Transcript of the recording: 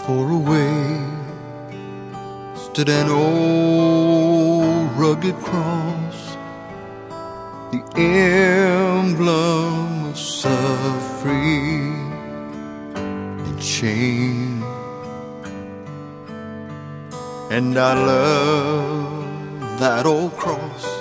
far away stood an old rugged cross, the emblem of suffering and shame. And I love that old cross